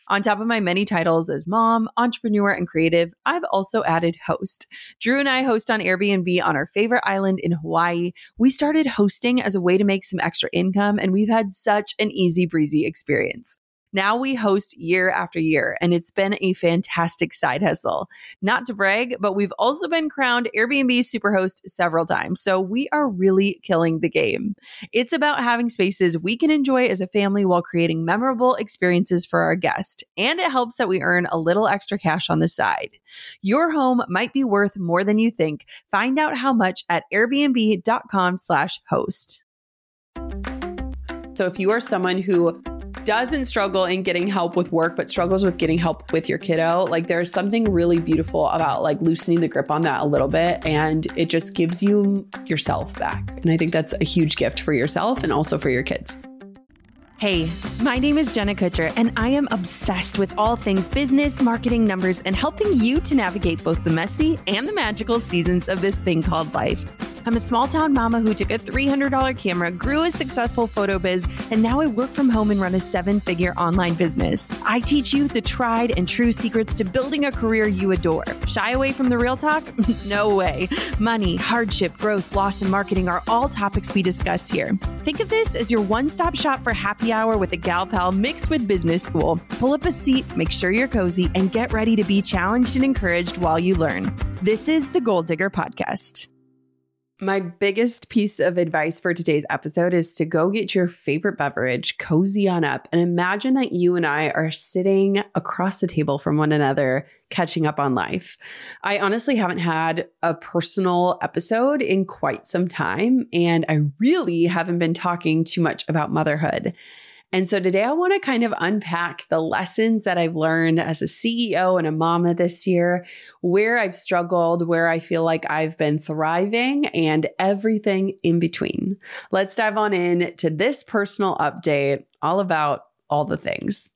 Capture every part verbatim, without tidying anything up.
On top of my many titles as mom, entrepreneur, and creative, I've also added host. Drew and I host on Airbnb on our favorite island in Hawaii. We started hosting as a way to make some extra income, and we've had such an easy breezy experience. Now we host year after year, and it's been a fantastic side hustle. Not to brag, but we've also been crowned Airbnb Superhost several times, so we are really killing the game. It's about having spaces we can enjoy as a family while creating memorable experiences for our guests, and it helps that we earn a little extra cash on the side. Your home might be worth more than you think. Find out how much at airbnb.com slash host. So if you are someone who doesn't struggle in getting help with work, but struggles with getting help with your kiddo, like there's something really beautiful about like loosening the grip on that a little bit. And it just gives you yourself back. And I think that's a huge gift for yourself and also for your kids. Hey, my name is Jenna Kutcher, and I am obsessed with all things business, marketing, numbers, and helping you to navigate both the messy and the magical seasons of this thing called life. I'm a small town mama who took a three hundred dollars camera, grew a successful photo biz, and now I work from home and run a seven-figure online business. I teach you the tried and true secrets to building a career you adore. Shy away from the real talk? No way. Money, hardship, growth, loss, and marketing are all topics we discuss here. Think of this as your one-stop shop for happy hour with a gal pal mixed with business school. Pull up a seat, make sure you're cozy, and get ready to be challenged and encouraged while you learn. This is the Goal Digger Podcast. My biggest piece of advice for today's episode is to go get your favorite beverage, cozy on up, and imagine that you and I are sitting across the table from one another, catching up on life. I honestly haven't had a personal episode in quite some time, and I really haven't been talking too much about motherhood. And so today I want to kind of unpack the lessons that I've learned as a C E O and a mama this year, where I've struggled, where I feel like I've been thriving, and everything in between. Let's dive on in to this personal update, all about all the things.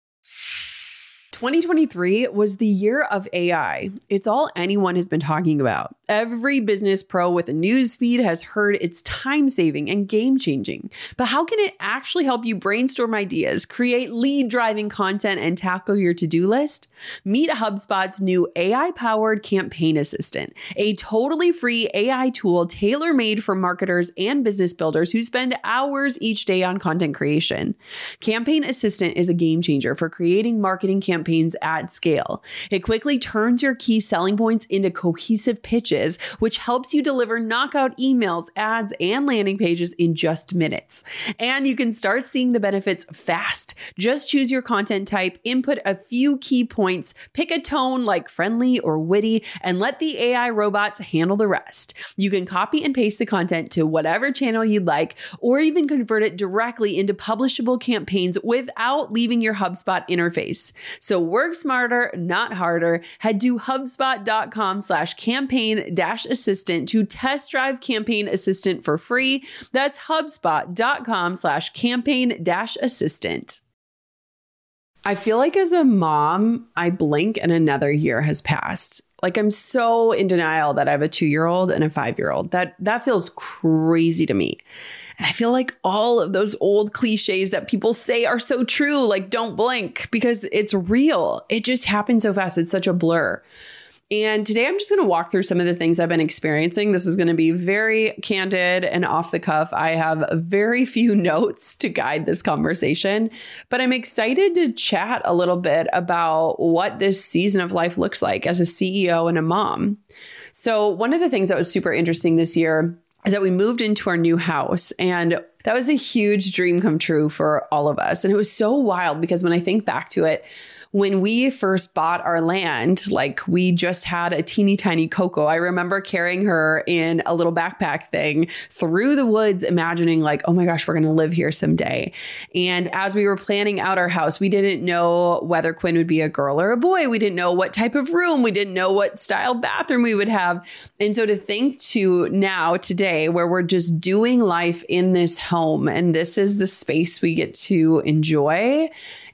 twenty twenty-three was the year of A I. It's all anyone has been talking about. Every business pro with a news feed has heard it's time-saving and game-changing. But how can it actually help you brainstorm ideas, create lead-driving content, and tackle your to-do list? Meet HubSpot's new A I-powered Campaign Assistant, a totally free A I tool tailor-made for marketers and business builders who spend hours each day on content creation. Campaign Assistant is a game changer for creating marketing campaigns at scale. It quickly turns your key selling points into cohesive pitches, which helps you deliver knockout emails, ads, and landing pages in just minutes. And you can start seeing the benefits fast. Just choose your content type, input a few key points, pick a tone like friendly or witty, and let the A I robots handle the rest. You can copy and paste the content to whatever channel you'd like, or even convert it directly into publishable campaigns without leaving your HubSpot interface. So work smarter, not harder. Head to HubSpot.com slash campaign dash assistant to test drive Campaign Assistant for free. That's HubSpot.com slash campaign dash assistant. I feel like as a mom, I blink and another year has passed. Like I'm so in denial that I have a two-year-old and a five-year-old. That that feels crazy to me. And I feel like all of those old cliches that people say are so true, like don't blink, because it's real. It just happens so fast. It's such a blur. And today I'm just going to walk through some of the things I've been experiencing. This is going to be very candid and off the cuff. I have very few notes to guide this conversation, but I'm excited to chat a little bit about what this season of life looks like as a C E O and a mom. So one of the things that was super interesting this year is that we moved into our new house, and that was a huge dream come true for all of us. And it was so wild because when I think back to it, when we first bought our land, like we just had a teeny tiny Coco. I remember carrying her in a little backpack thing through the woods, imagining like, oh my gosh, we're going to live here someday. And as we were planning out our house, we didn't know whether Quinn would be a girl or a boy. We didn't know what type of room. We didn't know what style bathroom we would have. And so to think to now, today, where we're just doing life in this home and this is the space we get to enjoy,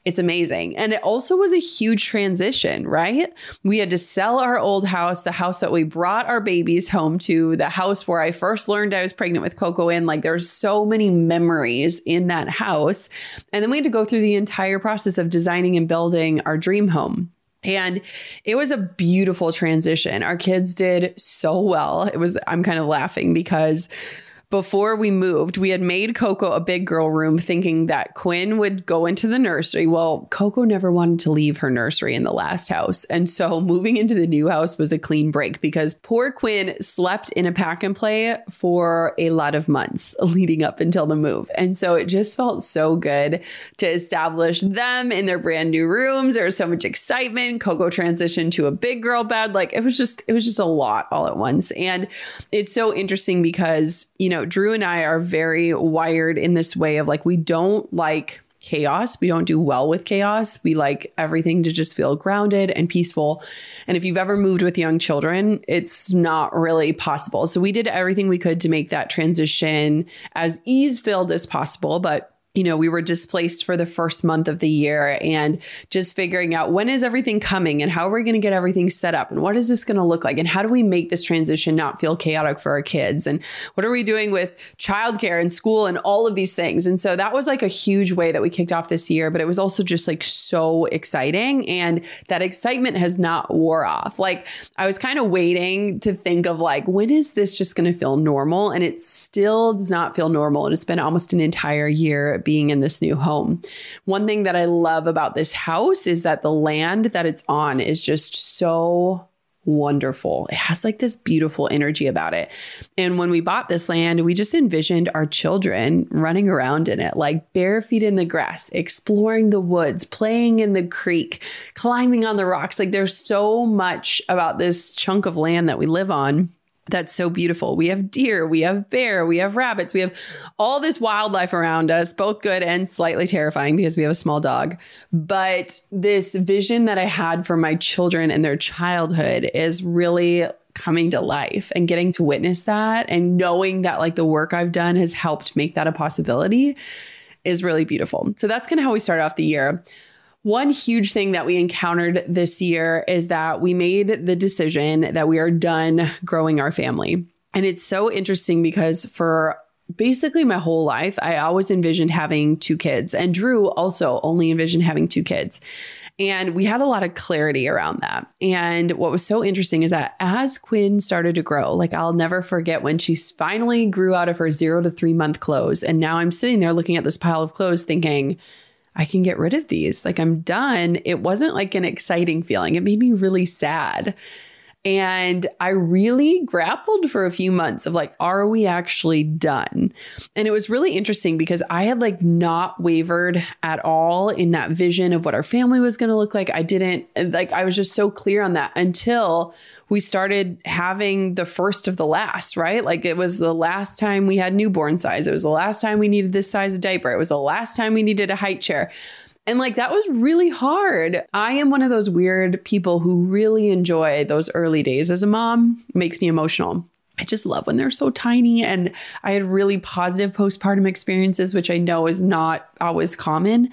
It's amazing. And it also was a huge transition, right? We had to sell our old house, the house that we brought our babies home to, the house where I first learned I was pregnant with Coco in. Like there's so many memories in that house. And then we had to go through the entire process of designing and building our dream home. And it was a beautiful transition. Our kids did so well. It was, I'm kind of laughing because before we moved, we had made Coco a big girl room thinking that Quinn would go into the nursery. Well, Coco never wanted to leave her nursery in the last house. And so moving into the new house was a clean break because poor Quinn slept in a pack and play for a lot of months leading up until the move. And so it just felt so good to establish them in their brand new rooms. There was so much excitement. Coco transitioned to a big girl bed. Like it was just, it was just a lot all at once. And it's so interesting because, you know, Drew and I are very wired in this way of like, we don't like chaos. We don't do well with chaos. We like everything to just feel grounded and peaceful. And if you've ever moved with young children, it's not really possible. So we did everything we could to make that transition as ease-filled as possible. But you know, we were displaced for the first month of the year and just figuring out when is everything coming and how are we going to get everything set up and what is this going to look like and how do we make this transition not feel chaotic for our kids and what are we doing with childcare and school and all of these things. And so that was like a huge way that we kicked off this year, but it was also just like so exciting. And that excitement has not wore off. Like I was kind of waiting to think of like, when is this just going to feel normal? And it still does not feel normal. And it's been almost an entire year being in this new home. One thing that I love about this house is that the land that it's on is just so wonderful. It has like this beautiful energy about it. And when we bought this land, we just envisioned our children running around in it, like bare feet in the grass, exploring the woods, playing in the creek, climbing on the rocks. Like there's so much about this chunk of land that we live on that's so beautiful. We have deer, we have bear, we have rabbits, we have all this wildlife around us, both good and slightly terrifying because we have a small dog. But this vision that I had for my children and their childhood is really coming to life, and getting to witness that and knowing that like the work I've done has helped make that a possibility is really beautiful. So that's kind of how we started off the year. One huge thing that we encountered this year is that we made the decision that we are done growing our family. And it's so interesting because for basically my whole life, I always envisioned having two kids. And Drew also only envisioned having two kids. And we had a lot of clarity around that. And what was so interesting is that as Quinn started to grow, like I'll never forget when she finally grew out of her zero to three month clothes. And now I'm sitting there looking at this pile of clothes thinking, I can get rid of these. Like I'm done. It wasn't like an exciting feeling. It made me really sad. And I really grappled for a few months of like, are we actually done? And it was really interesting because I had like not wavered at all in that vision of what our family was going to look like. I didn't like, I was just so clear on that until we started having the first of the last, right? Like it was the last time we had newborn size. It was the last time we needed this size of diaper. It was the last time we needed a height chair. And like, that was really hard. I am one of those weird people who really enjoy those early days as a mom. It makes me emotional. I just love when they're so tiny. And I had really positive postpartum experiences, which I know is not always common.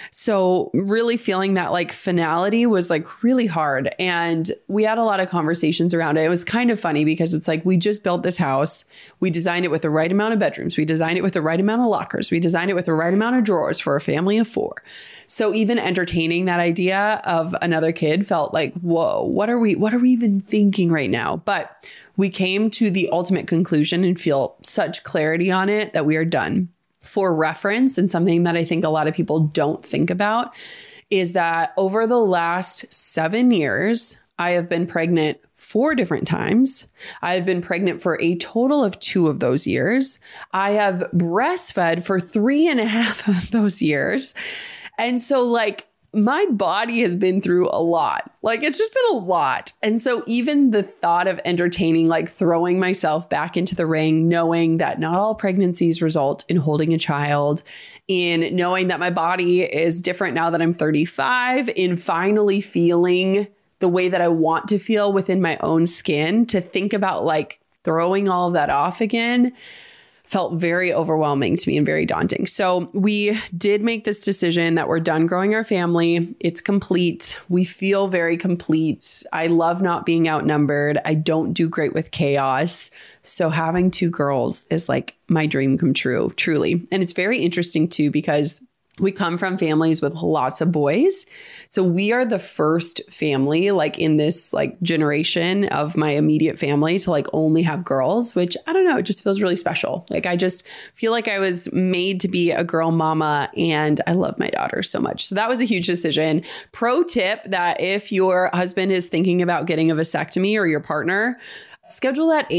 So really feeling that like finality was like really hard. And we had a lot of conversations around it. It was kind of funny because it's like, we just built this house. We designed it with the right amount of bedrooms. We designed it with the right amount of lockers. We designed it with the right amount of drawers for a family of four. So even entertaining that idea of another kid felt like, whoa, what are we, what are we even thinking right now? But we came to the ultimate conclusion and feel such clarity on it that we are done. For reference, and something that I think a lot of people don't think about is that over the last seven years, I have been pregnant four different times. I have been pregnant for a total of two of those years. I have breastfed for three and a half of those years. And so like, my body has been through a lot. Like it's just been a lot. And so even the thought of entertaining, like throwing myself back into the ring, knowing that not all pregnancies result in holding a child, in knowing that my body is different now that I'm thirty-five, in finally feeling the way that I want to feel within my own skin, to think about like throwing all of that off again felt very overwhelming to me and very daunting. So we did make this decision that we're done growing our family. It's complete. We feel very complete. I love not being outnumbered. I don't do great with chaos. So having two girls is like my dream come true, truly. And it's very interesting too, because we come from families with lots of boys. So we are the first family like in this like generation of my immediate family to like only have girls, which I don't know, it just feels really special. Like I just feel like I was made to be a girl mama and I love my daughter so much. So that was a huge decision. Pro tip that if your husband is thinking about getting a vasectomy or your partner, schedule that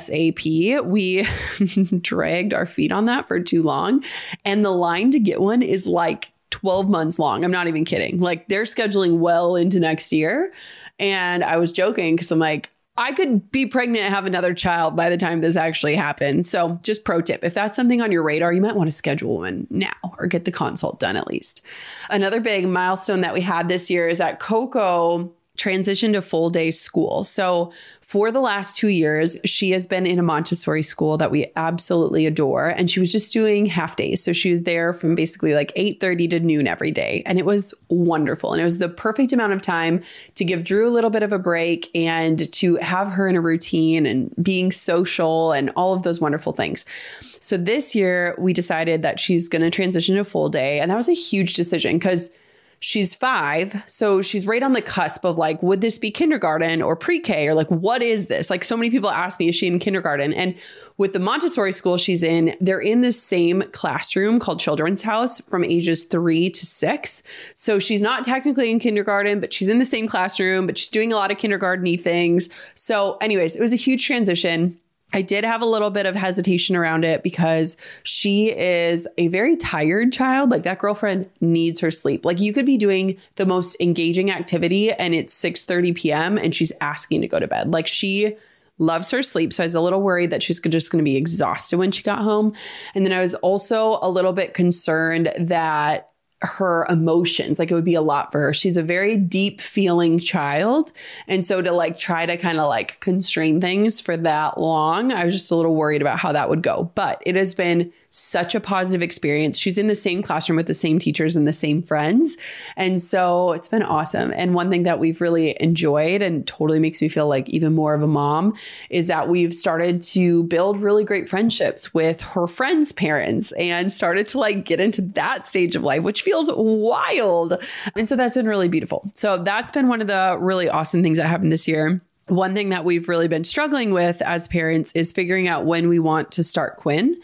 ASAP. We dragged our feet on that for too long. And the line to get one is like twelve months long. I'm not even kidding. Like they're scheduling well into next year. And I was joking because I'm like, I could be pregnant and have another child by the time this actually happens. So just pro tip, if that's something on your radar, you might want to schedule one now or get the consult done at least. Another big milestone that we had this year is that Coco transitioned to full day school. So for the last two years, she has been in a Montessori school that we absolutely adore. And she was just doing half days. So she was there from basically like eight thirty to noon every day. And it was wonderful. And it was the perfect amount of time to give Drew a little bit of a break and to have her in a routine and being social and all of those wonderful things. So this year we decided that she's going to transition to full day. And that was a huge decision because she's five. So she's right on the cusp of like, would this be kindergarten or pre-K or like, what is this? Like so many people ask me, is she in kindergarten? And with the Montessori school she's in, they're in the same classroom called Children's House from ages three to six. So she's not technically in kindergarten, but she's in the same classroom, but she's doing a lot of kindergarten-y things. So anyways, it was a huge transition. I did have a little bit of hesitation around it because she is a very tired child. Like that girlfriend needs her sleep. Like you could be doing the most engaging activity and it's six thirty p.m. and she's asking to go to bed. Like she loves her sleep. So I was a little worried that she's just going to be exhausted when she got home. And then I was also a little bit concerned that her emotions, like it would be a lot for her. She's a very deep feeling child. And so to like try to kind of like constrain things for that long, I was just a little worried about how that would go. But it has been such a positive experience. She's in the same classroom with the same teachers and the same friends. And so it's been awesome. And one thing that we've really enjoyed and totally makes me feel like even more of a mom is that we've started to build really great friendships with her friends' parents and started to like get into that stage of life, which feels wild. And so that's been really beautiful. So that's been one of the really awesome things that happened this year. One thing that we've really been struggling with as parents is figuring out when we want to start Quinn.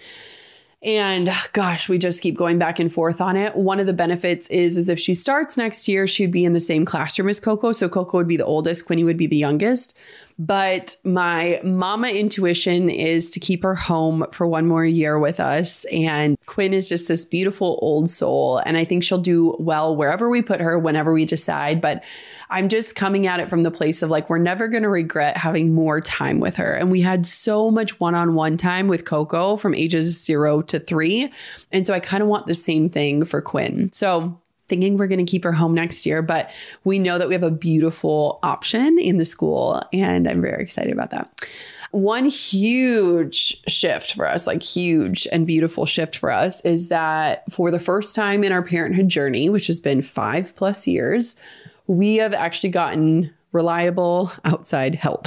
And gosh, we just keep going back and forth on it. One of the benefits is, is if she starts next year, she'd be in the same classroom as Coco. So Coco would be the oldest, Quinny would be the youngest. But my mama intuition is to keep her home for one more year with us. And Quinn is just this beautiful old soul. And I think she'll do well wherever we put her, whenever we decide. But I'm just coming at it from the place of like, we're never going to regret having more time with her. And we had so much one-on-one time with Coco from ages zero to three. And so I kind of want the same thing for Quinn. So thinking we're going to keep her home next year, but we know that we have a beautiful option in the school. And I'm very excited about that. One huge shift for us, like huge and beautiful shift for us, is that for the first time in our parenthood journey, which has been five plus years, we have actually gotten reliable outside help.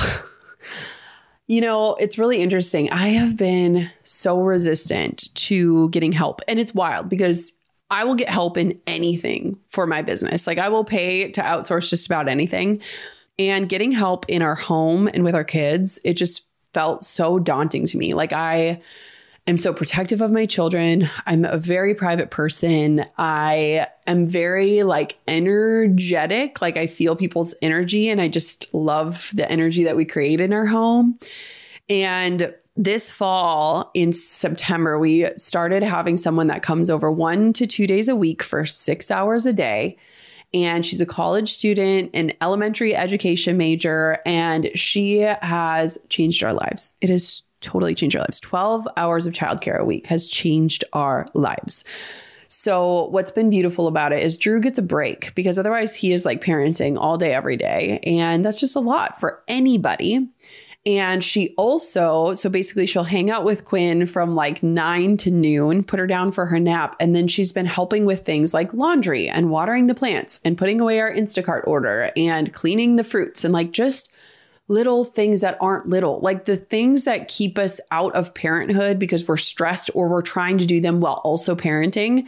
You know, it's really interesting. I have been so resistant to getting help. And it's wild because I will get help in anything for my business. Like I will pay to outsource just about anything. And getting help in our home and with our kids, it just felt so daunting to me. Like I am so protective of my children. I'm a very private person. I am very like energetic. Like I feel people's energy and I just love the energy that we create in our home. And this fall in September, we started having someone that comes over one to two days a week for six hours a day. And she's a college student, an elementary education major, and she has changed our lives. It has totally changed our lives. twelve hours of childcare a week has changed our lives. So what's been beautiful about it is Drew gets a break because otherwise he is like parenting all day, every day. And that's just a lot for anybody. And she also, so basically she'll hang out with Quinn from like nine to noon, put her down for her nap. And then she's been helping with things like laundry and watering the plants and putting away our Instacart order and cleaning the fruits and like just little things that aren't little, like the things that keep us out of parenthood because we're stressed or we're trying to do them while also parenting.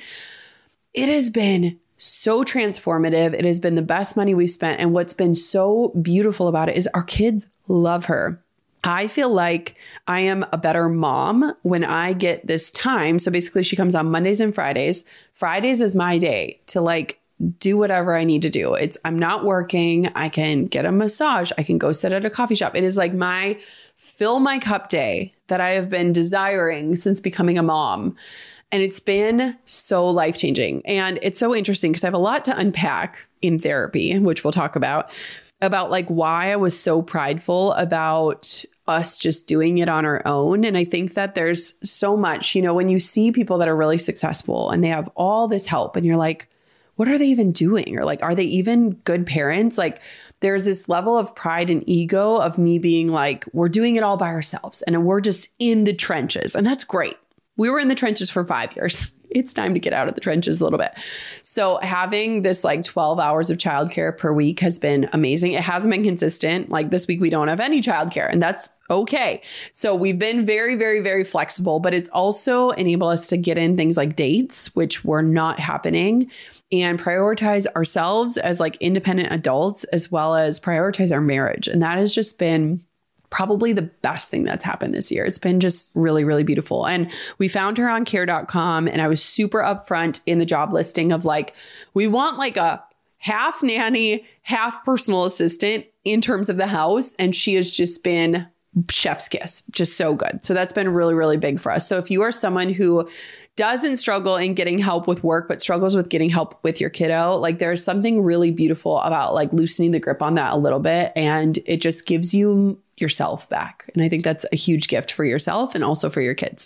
It has been so transformative. It has been the best money we've spent. And what's been so beautiful about it is our kids love her. I feel like I am a better mom when I get this time. So basically she comes on Mondays and Fridays. Fridays is my day to like do whatever I need to do. It's I'm not working. I can get a massage. I can go sit at a coffee shop. It is like my fill my cup day that I have been desiring since becoming a mom. And it's been so life-changing. And it's so interesting because I have a lot to unpack in therapy, which we'll talk about. About like why I was so prideful about us just doing it on our own. And I think that there's so much, you know, when you see people that are really successful and they have all this help and you're like, what are they even doing? Or like, are they even good parents? Like there's this level of pride and ego of me being like, we're doing it all by ourselves and we're just in the trenches. And that's great. We were in the trenches for five years. It's time to get out of the trenches a little bit. So having this like twelve hours of childcare per week has been amazing. It hasn't been consistent. Like this week, we don't have any childcare and that's okay. So we've been very, very, very flexible, but it's also enabled us to get in things like dates, which were not happening, and prioritize ourselves as like independent adults, as well as prioritize our marriage. And that has just been probably the best thing that's happened this year. It's been just really, really beautiful. And we found her on care dot com and I was super upfront in the job listing of like, we want like a half nanny, half personal assistant in terms of the house. And she has just been chef's kiss, just so good. So that's been really, really big for us. So if you are someone who doesn't struggle in getting help with work, but struggles with getting help with your kiddo, like there's something really beautiful about like loosening the grip on that a little bit. And it just gives you yourself back. And I think that's a huge gift for yourself and also for your kids.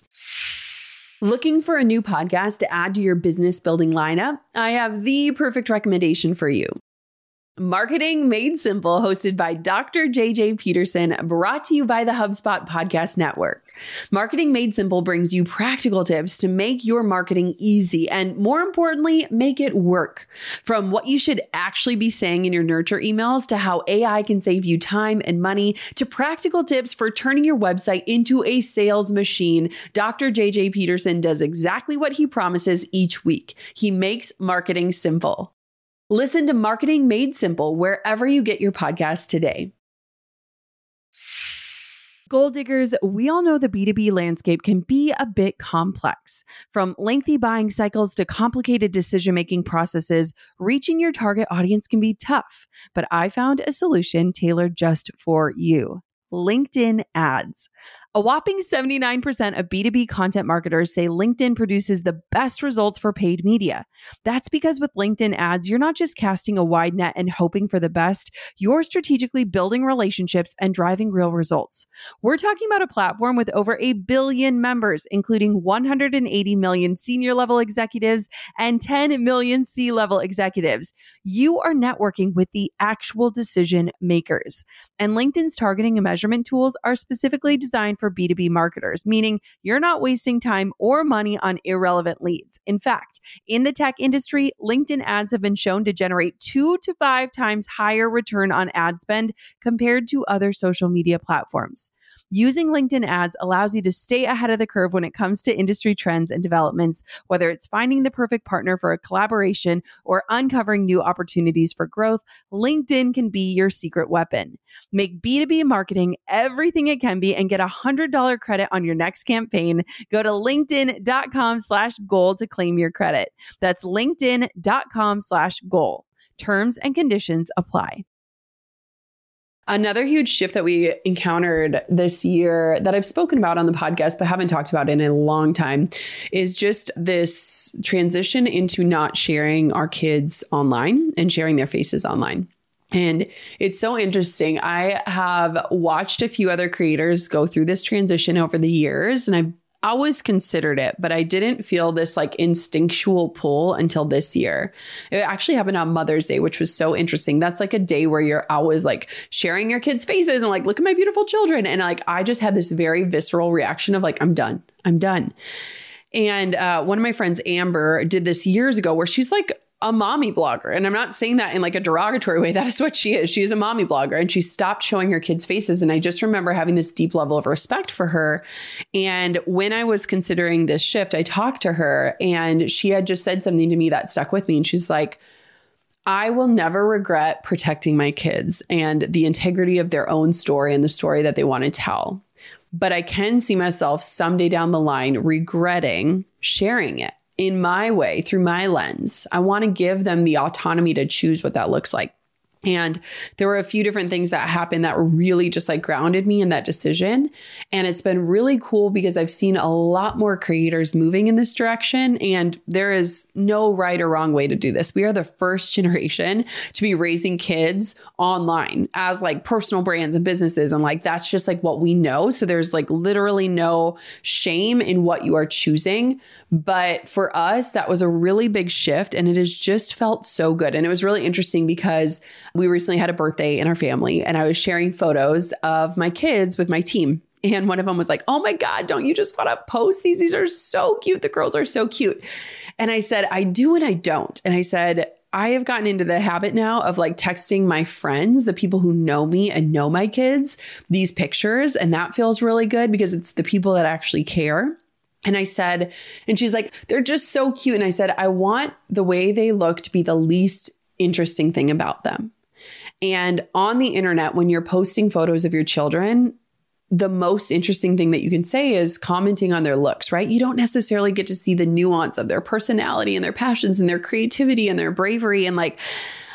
Looking for a new podcast to add to your business building lineup? I have the perfect recommendation for you. Marketing Made Simple, hosted by Doctor J J Peterson, brought to you by the HubSpot Podcast Network. Marketing Made Simple brings you practical tips to make your marketing easy and, more importantly, make it work. From what you should actually be saying in your nurture emails to how A I can save you time and money to practical tips for turning your website into a sales machine, Doctor J J Peterson does exactly what he promises each week. He makes marketing simple. Listen to Marketing Made Simple wherever you get your podcasts today. Goal diggers, we all know the B two B landscape can be a bit complex. From lengthy buying cycles to complicated decision-making processes, reaching your target audience can be tough. But I found a solution tailored just for you: LinkedIn ads. A whopping seventy-nine percent of B two B content marketers say LinkedIn produces the best results for paid media. That's because with LinkedIn ads, you're not just casting a wide net and hoping for the best, you're strategically building relationships and driving real results. We're talking about a platform with over a billion members, including one hundred eighty million senior level executives and ten million C-level executives. You are networking with the actual decision makers. And LinkedIn's targeting and measurement tools are specifically designed for for B two B marketers, meaning you're not wasting time or money on irrelevant leads. In fact, in the tech industry, LinkedIn ads have been shown to generate two to five times higher return on ad spend compared to other social media platforms. Using LinkedIn ads allows you to stay ahead of the curve when it comes to industry trends and developments, whether it's finding the perfect partner for a collaboration or uncovering new opportunities for growth. LinkedIn can be your secret weapon. Make B two B marketing everything it can be and get a one hundred dollars credit on your next campaign. Go to linkedin.com slash goal to claim your credit. That's linkedin.com slash goal. Terms and conditions apply. Another huge shift that we encountered this year that I've spoken about on the podcast, but haven't talked about in a long time, is just this transition into not sharing our kids online and sharing their faces online. And it's so interesting. I have watched a few other creators go through this transition over the years, and I've always considered it, but I didn't feel this like instinctual pull until this year. It actually happened on Mother's Day, which was so interesting. That's like a day where you're always like sharing your kids' faces and like, look at my beautiful children. And like, I just had this very visceral reaction of like, I'm done. I'm done. And uh, one of my friends, Amber, did this years ago where she's like a mommy blogger. And I'm not saying that in like a derogatory way. That is what she is. She is a mommy blogger, and she stopped showing her kids' faces. And I just remember having this deep level of respect for her. And when I was considering this shift, I talked to her, and she had just said something to me that stuck with me. And she's like, I will never regret protecting my kids and the integrity of their own story and the story that they want to tell. But I can see myself someday down the line regretting sharing it in my way, through my lens. I want to give them the autonomy to choose what that looks like. And there were a few different things that happened that really just like grounded me in that decision. And it's been really cool because I've seen a lot more creators moving in this direction. And there is no right or wrong way to do this. We are the first generation to be raising kids online as like personal brands and businesses. And like, that's just like what we know. So there's like literally no shame in what you are choosing. But for us, that was a really big shift, and it has just felt so good. And it was really interesting because we recently had a birthday in our family, and I was sharing photos of my kids with my team. And one of them was like, oh my God, don't you just want to post these? These are so cute. The girls are so cute. And I said, I do and I don't. And I said, I have gotten into the habit now of like texting my friends, the people who know me and know my kids, these pictures. And that feels really good because it's the people that actually care. And I said, and she's like, they're just so cute. And I said, I want the way they look to be the least interesting thing about them. And on the internet, when you're posting photos of your children, the most interesting thing that you can say is commenting on their looks, right? You don't necessarily get to see the nuance of their personality and their passions and their creativity and their bravery. And like,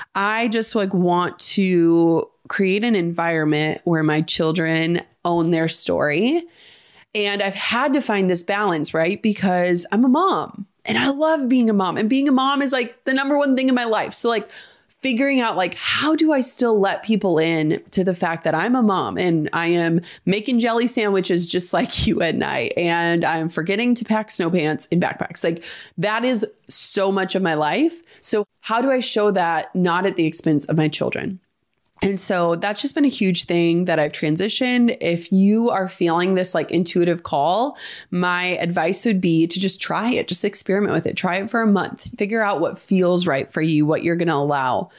I just like want to create an environment where my children own their story. And I've had to find this balance, right? Because I'm a mom and I love being a mom, and being a mom is like the number one thing in my life. So like figuring out like, how do I still let people in to the fact that I'm a mom and I am making jelly sandwiches just like you at night, and I'm forgetting to pack snow pants in backpacks. Like that is so much of my life. So how do I show that not at the expense of my children? And so that's just been a huge thing that I've transitioned. If you are feeling this like intuitive call, my advice would be to just try it, just experiment with it. Try it for a month, figure out what feels right for you, what you're going to allow.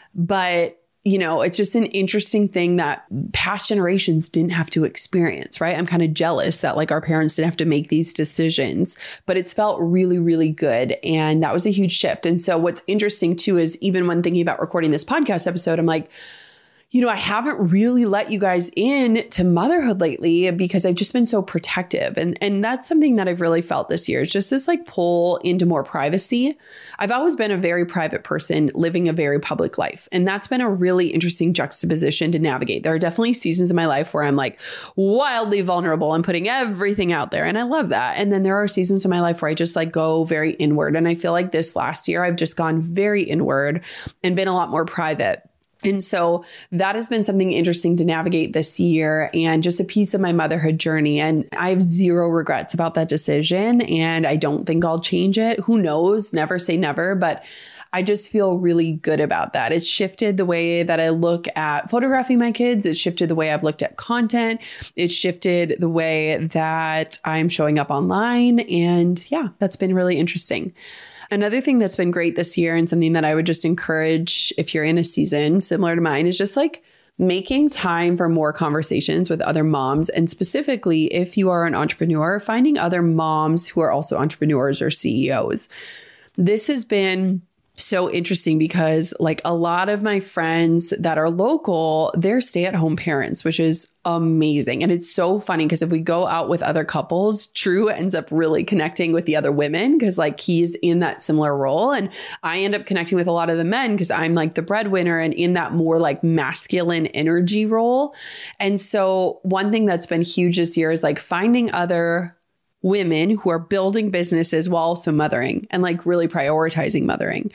But, you know, it's just an interesting thing that past generations didn't have to experience, right? I'm kind of jealous that like our parents didn't have to make these decisions, but it's felt really, really good. And that was a huge shift. And so what's interesting too is even when thinking about recording this podcast episode, I'm like, you know, I haven't really let you guys in to motherhood lately because I've just been so protective. And, and that's something that I've really felt this year is just this like pull into more privacy. I've always been a very private person living a very public life. And that's been a really interesting juxtaposition to navigate. There are definitely seasons in my life where I'm like wildly vulnerable and putting everything out there. And I love that. And then there are seasons in my life where I just like go very inward. And I feel like this last year, I've just gone very inward and been a lot more private. And so that has been something interesting to navigate this year and just a piece of my motherhood journey. And I have zero regrets about that decision. And I don't think I'll change it. Who knows? Never say never. But I just feel really good about that. It's shifted the way that I look at photographing my kids. It's shifted the way I've looked at content. It's shifted the way that I'm showing up online. And yeah, that's been really interesting. Another thing that's been great this year and something that I would just encourage if you're in a season similar to mine is just like making time for more conversations with other moms. And specifically, if you are an entrepreneur, finding other moms who are also entrepreneurs or C E Os. This has been so interesting because like a lot of my friends that are local, they're stay-at-home parents, which is amazing. And it's so funny because if we go out with other couples, Drew ends up really connecting with the other women because like he's in that similar role. And I end up connecting with a lot of the men because I'm like the breadwinner and in that more like masculine energy role. And so one thing that's been huge this year is like finding other women who are building businesses while also mothering and like really prioritizing mothering.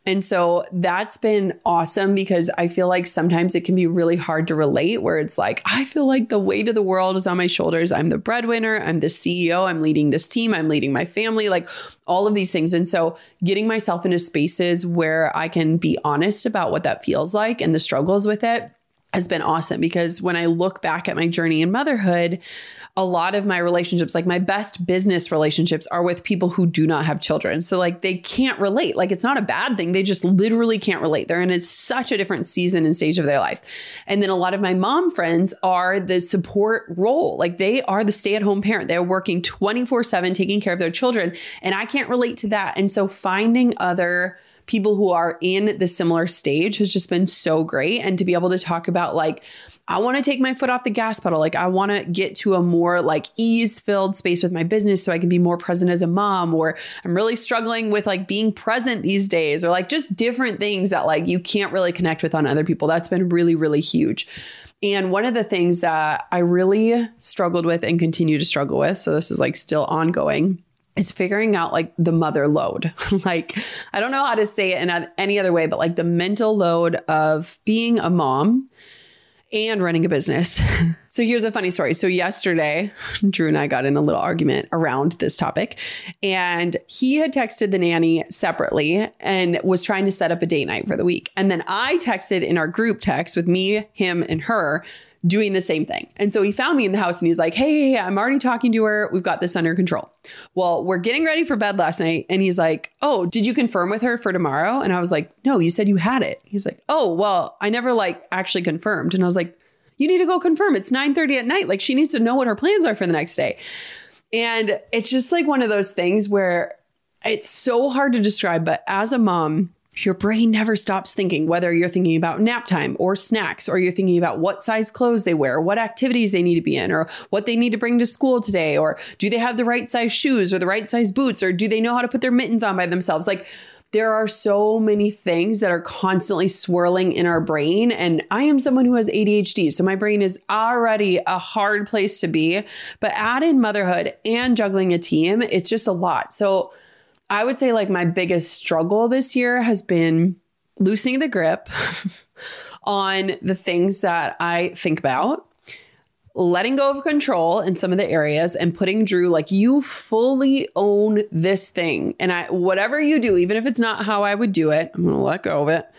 And so that's been awesome because I feel like sometimes it can be really hard to relate where it's like, I feel like the weight of the world is on my shoulders. I'm the breadwinner. I'm the C E O. I'm leading this team. I'm leading my family, like all of these things. And so getting myself into spaces where I can be honest about what that feels like and the struggles with it has been awesome, because when I look back at my journey in motherhood, a lot of my relationships, like my best business relationships, are with people who do not have children. So like they can't relate. Like it's not a bad thing. They just literally can't relate. They're in such a different season and stage of their life. And then a lot of my mom friends are the support role. Like they are the stay-at-home parent. They're working twenty-four seven, taking care of their children. And I can't relate to that. And so finding other people who are in the similar stage has just been so great. And to be able to talk about like, I want to take my foot off the gas pedal. Like I want to get to a more like ease filled space with my business so I can be more present as a mom, or I'm really struggling with like being present these days, or like just different things that like you can't really connect with on other people. That's been really, really huge. And one of the things that I really struggled with and continue to struggle with, so this is like still ongoing, is figuring out like the mother load. Like, I don't know how to say it in any other way, but like the mental load of being a mom and running a business. So here's a funny story. So yesterday, Drew and I got in a little argument around this topic, and he had texted the nanny separately and was trying to set up a date night for the week. And then I texted in our group text with me, him, and her doing the same thing. And so he found me in the house and he's like, hey, hey, I'm already talking to her. We've got this under control. Well, we're getting ready for bed last night. And he's like, oh, did you confirm with her for tomorrow? And I was like, no, you said you had it. He's like, oh, well, I never like actually confirmed. And I was like, you need to go confirm. It's nine thirty at night. Like she needs to know what her plans are for the next day. And it's just like one of those things where it's so hard to describe, but as a mom, your brain never stops thinking, whether you're thinking about nap time or snacks, or you're thinking about what size clothes they wear, what activities they need to be in, or what they need to bring to school today, or do they have the right size shoes or the right size boots, or do they know how to put their mittens on by themselves? Like there are so many things that are constantly swirling in our brain. And I am someone who has A D H D. So my brain is already a hard place to be, but add in motherhood and juggling a team, it's just a lot. So I would say like my biggest struggle this year has been loosening the grip on the things that I think about, letting go of control in some of the areas, and putting Drew, like, you fully own this thing. And I, whatever you do, even if it's not how I would do it, I'm going to let go of it.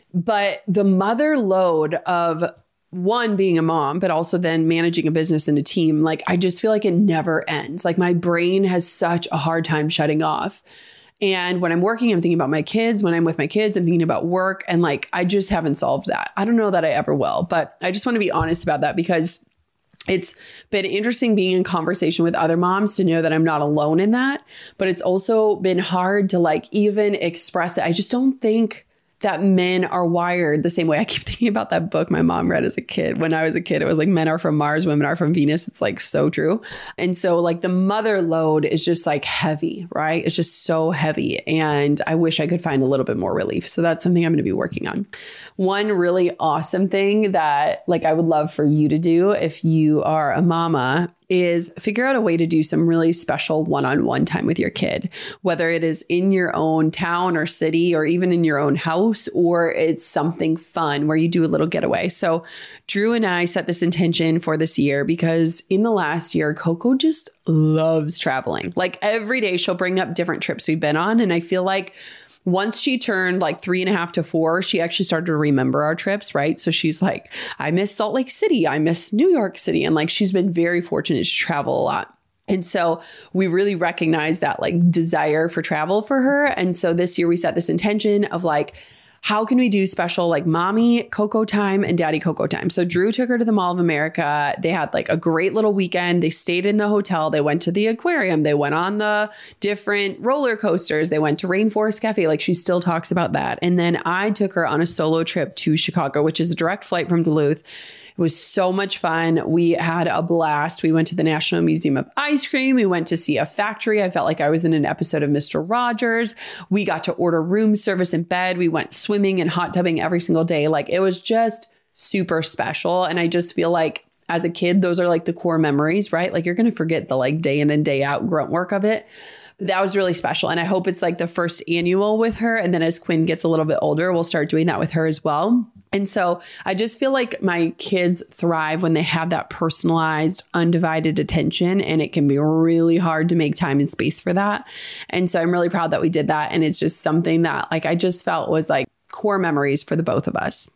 But the mother load of one, being a mom, but also then managing a business and a team, like I just feel like it never ends. Like my brain has such a hard time shutting off. And when I'm working, I'm thinking about my kids. When I'm with my kids, I'm thinking about work. And like, I just haven't solved that. I don't know that I ever will, but I just want to be honest about that, because it's been interesting being in conversation with other moms to know that I'm not alone in that. But it's also been hard to like even express it. I just don't think that men are wired the same way. I keep thinking about that book my mom read as a kid. When I was a kid, it was like, men are from Mars, women are from Venus. It's like so true. And so like the mother load is just like heavy, right? It's just so heavy. And I wish I could find a little bit more relief. So that's something I'm going to be working on. One really awesome thing that like I would love for you to do if you are a mama is figure out a way to do some really special one-on-one time with your kid, whether it is in your own town or city, or even in your own house, or it's something fun where you do a little getaway. So Drew and I set this intention for this year because in the last year, Coco just loves traveling. Like every day she'll bring up different trips we've been on. And I feel like once she turned like three and a half to four, she actually started to remember our trips, right? So she's like, I miss Salt Lake City. I miss New York City. And like, she's been very fortunate to travel a lot. And so we really recognize that like desire for travel for her. And so this year we set this intention of like, how can we do special like mommy Coco time and daddy Coco time? So Drew took her to the Mall of America. They had like a great little weekend. They stayed in the hotel. They went to the aquarium. They went on the different roller coasters. They went to Rainforest Cafe. Like she still talks about that. And then I took her on a solo trip to Chicago, which is a direct flight from Duluth. It was so much fun. We had a blast. We went to the National Museum of Ice Cream. We went to see a factory. I felt like I was in an episode of Mister Rogers. We got to order room service in bed. We went swimming and hot tubbing every single day. Like it was just super special. And I just feel like as a kid, those are like the core memories, right? Like you're going to forget the like day in and day out grunt work of it. that was really special. And I hope it's like the first annual with her. And then as Quinn gets a little bit older, we'll start doing that with her as well. And so I just feel like my kids thrive when they have that personalized, undivided attention, and it can be really hard to make time and space for that. And so I'm really proud that we did that. And it's just something that like I just felt was like core memories for the both of us.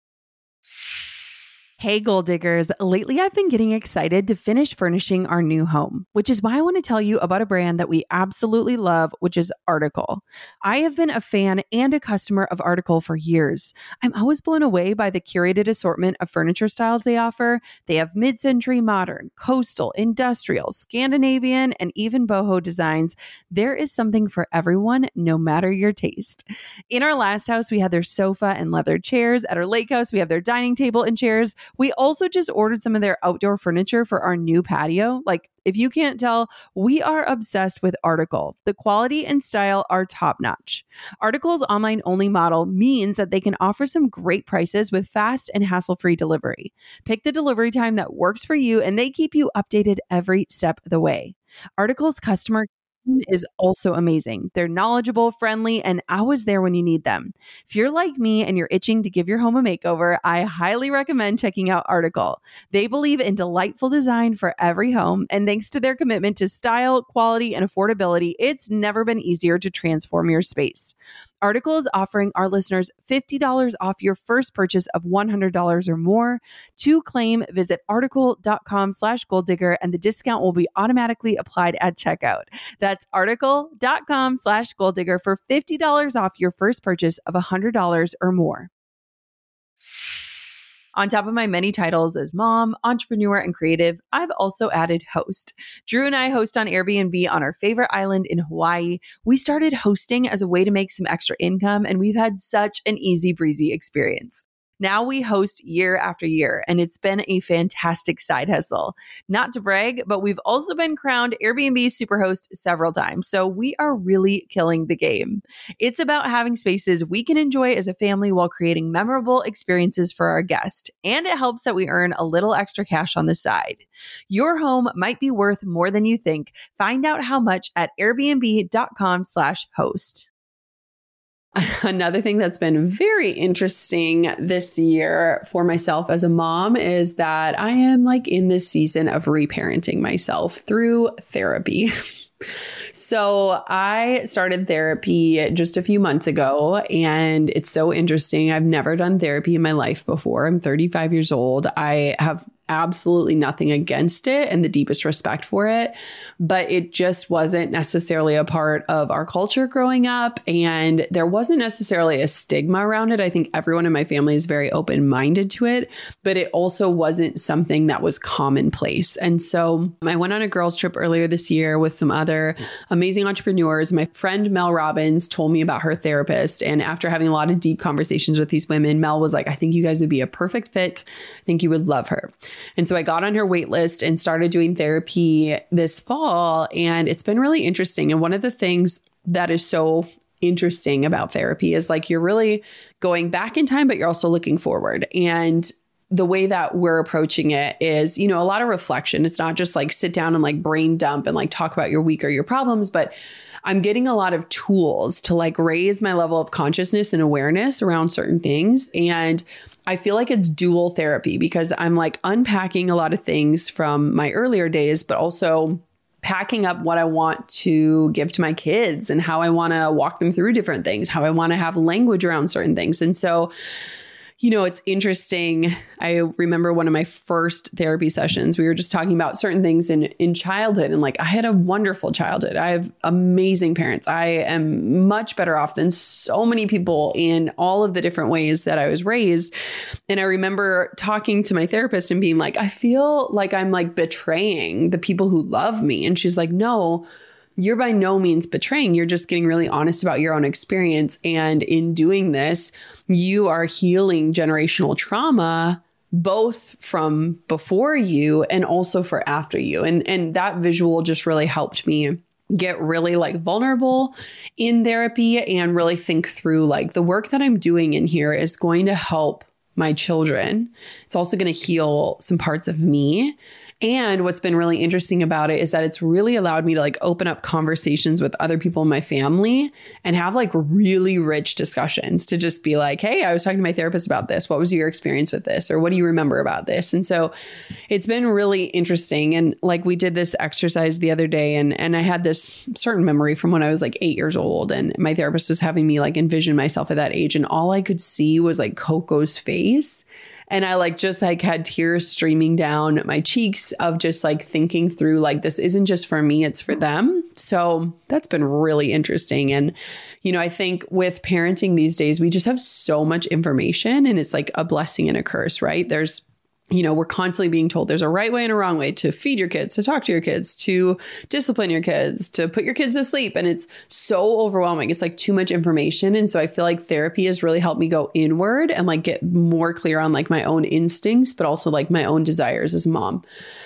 Hey, Goal Diggers. Lately, I've been getting excited to finish furnishing our new home, which is why I want to tell you about a brand that we absolutely love, which is Article. I have been a fan and a customer of Article for years. I'm always blown away by the curated assortment of furniture styles they offer. They have mid-century modern, coastal, industrial, Scandinavian, and even boho designs. There is something for everyone, no matter your taste. In our last house, we had their sofa and leather chairs. At our lake house, we have their dining table and chairs. We also just ordered some of their outdoor furniture for our new patio. Like, if you can't tell, we are obsessed with Article. The quality and style are top-notch. Article's online-only model means that they can offer some great prices with fast and hassle-free delivery. Pick the delivery time that works for you, and they keep you updated every step of the way. Article's customer is also amazing. They're knowledgeable, friendly, and always there when you need them. If you're like me and you're itching to give your home a makeover, I highly recommend checking out Article. They believe in delightful design for every home, and thanks to their commitment to style, quality, and affordability, it's never been easier to transform your space. Article is offering our listeners fifty dollars off your first purchase of one hundred dollars or more. To claim, visit article.com slash goal digger, and the discount will be automatically applied at checkout. That's article.com slash goal digger for fifty dollars off your first purchase of one hundred dollars or more. On top of my many titles as mom, entrepreneur, and creative, I've also added host. Drew and I host on Airbnb on our favorite island in Hawaii. We started hosting as a way to make some extra income, and we've had such an easy breezy experience. Now we host year after year, and it's been a fantastic side hustle. Not to brag, but we've also been crowned Airbnb Superhost several times, so we are really killing the game. It's about having spaces we can enjoy as a family while creating memorable experiences for our guests, and it helps that we earn a little extra cash on the side. Your home might be worth more than you think. Find out how much at airbnb.com slash host. Another thing that's been very interesting this year for myself as a mom is that I am like in this season of reparenting myself through therapy. So I started therapy just a few months ago, and it's so interesting. I've never done therapy in my life before. I'm thirty-five years old. I have absolutely nothing against it and the deepest respect for it, but it just wasn't necessarily a part of our culture growing up, and there wasn't necessarily a stigma around it. I think everyone in my family is very open-minded to it, but it also wasn't something that was commonplace. And so I went on a girls' trip earlier this year with some other amazing entrepreneurs. My friend Mel Robbins told me about her therapist, and after having a lot of deep conversations with these women, Mel was like, I think you guys would be a perfect fit. I think you would love her. And so I got on her wait list and started doing therapy this fall. And it's been really interesting. And one of the things that is so interesting about therapy is like you're really going back in time, but you're also looking forward. And the way that we're approaching it is, you know, a lot of reflection. It's not just like sit down and like brain dump and like talk about your week or your problems, but I'm getting a lot of tools to like raise my level of consciousness and awareness around certain things. And I feel like it's dual therapy because I'm like unpacking a lot of things from my earlier days, but also packing up what I want to give to my kids and how I want to walk them through different things, how I want to have language around certain things. And so, you know, it's interesting. I remember one of my first therapy sessions, we were just talking about certain things in, in childhood. And like, I had a wonderful childhood. I have amazing parents. I am much better off than so many people in all of the different ways that I was raised. And I remember talking to my therapist and being like, I feel like I'm like betraying the people who love me. And she's like, no, you're by no means betraying. You're just getting really honest about your own experience. And in doing this, you are healing generational trauma, both from before you and also for after you. And, and that visual just really helped me get really like vulnerable in therapy and really think through like the work that I'm doing in here is going to help my children. It's also going to heal some parts of me. And what's been really interesting about it is that it's really allowed me to like open up conversations with other people in my family and have like really rich discussions to just be like, hey, I was talking to my therapist about this. What was your experience with this? Or what do you remember about this? And so it's been really interesting. And like we did this exercise the other day and, and I had this certain memory from when I was like eight years old and my therapist was having me like envision myself at that age. And all I could see was like Coco's face. And I like just like had tears streaming down my cheeks of just like thinking through like, this isn't just for me, it's for them. So that's been really interesting. And, you know, I think with parenting these days, we just have so much information and it's like a blessing and a curse, right? There's You know, we're constantly being told there's a right way and a wrong way to feed your kids, to talk to your kids, to discipline your kids, to put your kids to sleep. And it's so overwhelming. It's like too much information. And so I feel like therapy has really helped me go inward and like get more clear on like my own instincts, but also like my own desires as a mom.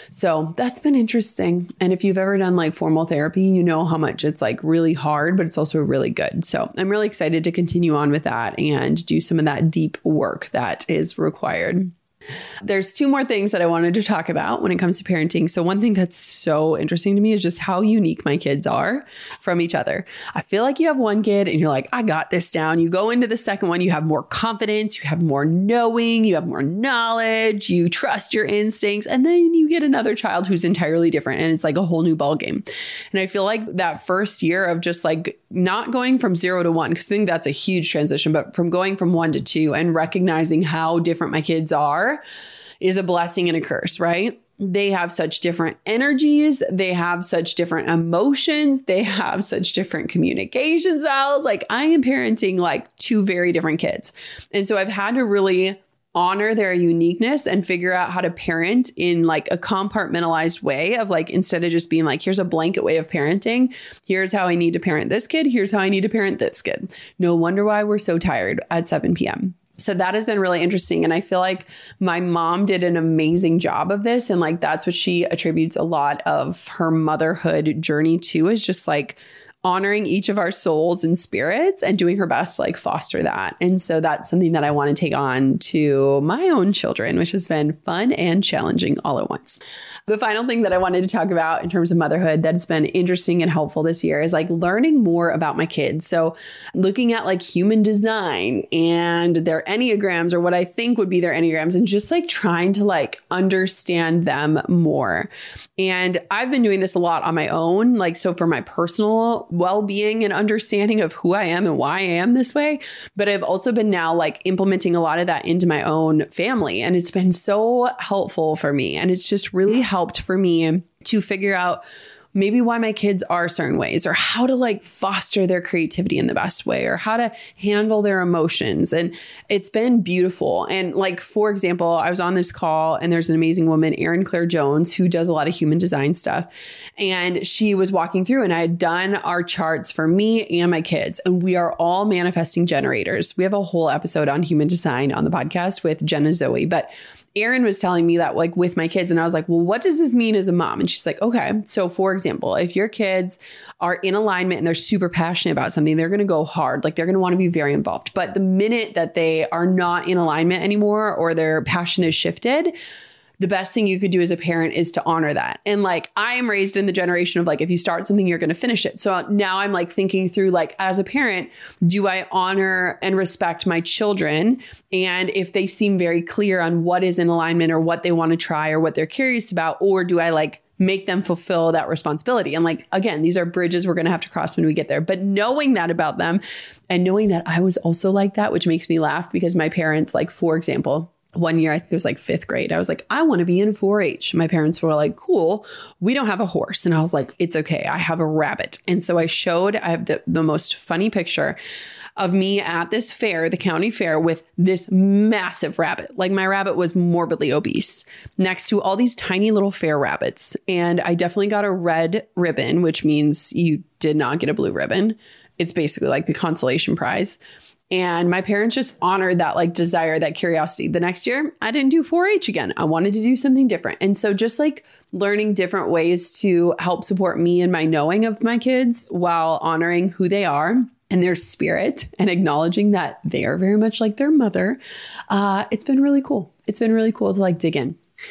So that's been interesting. And if you've ever done like formal therapy, you know how much it's like really hard, but it's also really good. So I'm really excited to continue on with that and do some of that deep work that is required. There's two more things that I wanted to talk about when it comes to parenting. So one thing that's so interesting to me is just how unique my kids are from each other. I feel like you have one kid and you're like, I got this down. You go into the second one, you have more confidence, you have more knowing, you have more knowledge, you trust your instincts. And then you get another child who's entirely different and it's like a whole new ballgame. And I feel like that first year of just like not going from zero to one, because I think that's a huge transition, but from going from one to two and recognizing how different my kids are is a blessing and a curse, right? They have such different energies. They have such different emotions. They have such different communication styles. Like I am parenting like two very different kids. And so I've had to really honor their uniqueness and figure out how to parent in like a compartmentalized way of like, instead of just being like, here's a blanket way of parenting. Here's how I need to parent this kid. Here's how I need to parent this kid. No wonder why we're so tired at seven p.m. So that has been really interesting. And I feel like my mom did an amazing job of this. And like, that's what she attributes a lot of her motherhood journey to, is just like honoring each of our souls and spirits and doing her best to like foster that. And so that's something that I want to take on to my own children, which has been fun and challenging all at once. The final thing that I wanted to talk about in terms of motherhood that's been interesting and helpful this year is like learning more about my kids. So looking at like human design and their Enneagrams, or what I think would be their Enneagrams, and just like trying to like understand them more. And I've been doing this a lot on my own. Like, so for my personal well-being and understanding of who I am and why I am this way. But I've also been now like implementing a lot of that into my own family. And it's been so helpful for me. And it's just really helped for me to figure out maybe why my kids are certain ways, or how to like foster their creativity in the best way, or how to handle their emotions. And it's been beautiful. And like, for example, I was on this call and there's an amazing woman, Erin Claire Jones, who does a lot of human design stuff. And she was walking through and I had done our charts for me and my kids. And we are all manifesting generators. We have a whole episode on human design on the podcast with Jenna Zoe, but Erin was telling me that like with my kids, and I was like, well, what does this mean as a mom? And she's like, okay, so for example, if your kids are in alignment and they're super passionate about something, they're going to go hard. Like they're going to want to be very involved. But the minute that they are not in alignment anymore, or their passion is shifted, the best thing you could do as a parent is to honor that. And like, I am raised in the generation of like, if you start something, you're going to finish it. So now I'm like thinking through like, as a parent, do I honor and respect my children? And if they seem very clear on what is in alignment or what they want to try or what they're curious about, or do I like make them fulfill that responsibility? And like, again, these are bridges we're going to have to cross when we get there. But knowing that about them and knowing that I was also like that, which makes me laugh because my parents, like, for example, one year, I think it was like fifth grade, I was like, I want to be in four H. My parents were like, cool, we don't have a horse. And I was like, it's okay, I have a rabbit. And so I showed, I have the, the most funny picture of me at this fair, the county fair, with this massive rabbit. Like my rabbit was morbidly obese next to all these tiny little fair rabbits. And I definitely got a red ribbon, which means you did not get a blue ribbon. It's basically like the consolation prize. And my parents just honored that like desire, that curiosity. The next year, I didn't do four H again. I wanted to do something different. And so just like learning different ways to help support me and my knowing of my kids while honoring who they are and their spirit and acknowledging that they are very much like their mother. Uh, it's been really cool. It's been really cool to like dig in.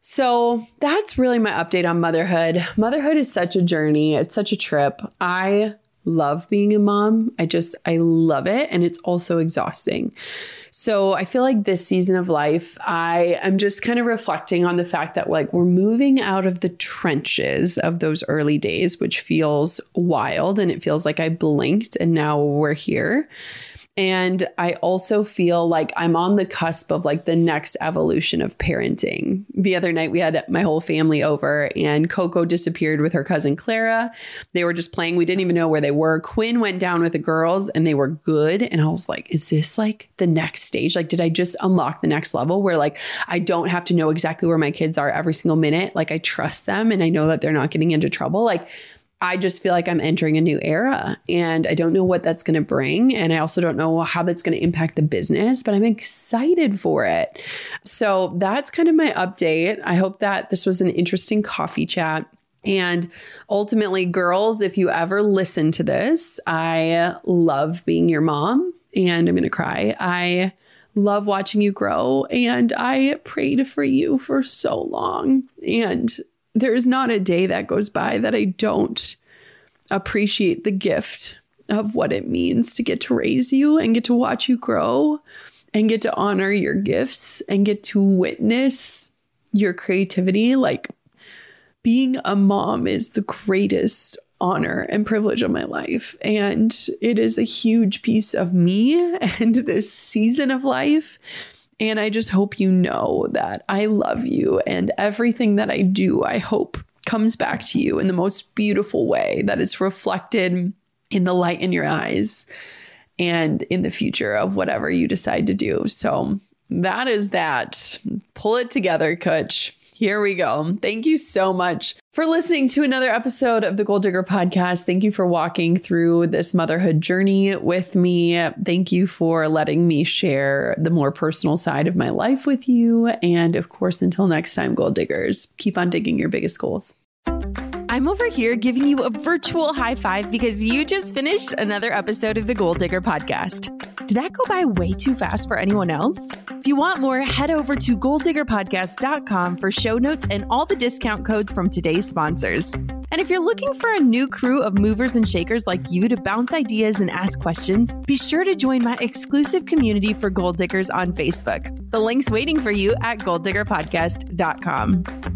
So that's really my update on motherhood. Motherhood is such a journey. It's such a trip. I love being a mom. I just, I love it. And it's also exhausting. So I feel like this season of life, I am just kind of reflecting on the fact that like we're moving out of the trenches of those early days, which feels wild. And it feels like I blinked and now we're here. And I also feel like I'm on the cusp of like the next evolution of parenting. The other night we had my whole family over and Coco disappeared with her cousin Clara. They were just playing. We didn't even know where they were. Quinn went down with the girls and they were good. And I was like, is this like the next stage? Like, did I just unlock the next level where like, I don't have to know exactly where my kids are every single minute. Like I trust them and I know that they're not getting into trouble. Like, I just feel like I'm entering a new era and I don't know what that's going to bring. And I also don't know how that's going to impact the business, but I'm excited for it. So that's kind of my update. I hope that this was an interesting coffee chat. And ultimately, girls, if you ever listen to this, I love being your mom and I'm going to cry. I love watching you grow and I prayed for you for so long. And there is not a day that goes by that I don't appreciate the gift of what it means to get to raise you and get to watch you grow and get to honor your gifts and get to witness your creativity. Like being a mom is the greatest honor and privilege of my life. And it is a huge piece of me and this season of life. And I just hope you know that I love you and everything that I do, I hope comes back to you in the most beautiful way, that it's reflected in the light in your eyes and in the future of whatever you decide to do. So that is that. Pull it together, Coach. Here we go. Thank you so much for listening to another episode of the Goal Digger Podcast. Thank you for walking through this motherhood journey with me. Thank you for letting me share the more personal side of my life with you. And of course, until next time, Goal Diggers, keep on digging your biggest goals. I'm over here giving you a virtual high five because you just finished another episode of the Goal Digger Podcast. Did that go by way too fast for anyone else? If you want more, head over to goal digger podcast dot com for show notes and all the discount codes from today's sponsors. And if you're looking for a new crew of movers and shakers like you to bounce ideas and ask questions, be sure to join my exclusive community for Goal Diggers on Facebook. The link's waiting for you at goal digger podcast dot com.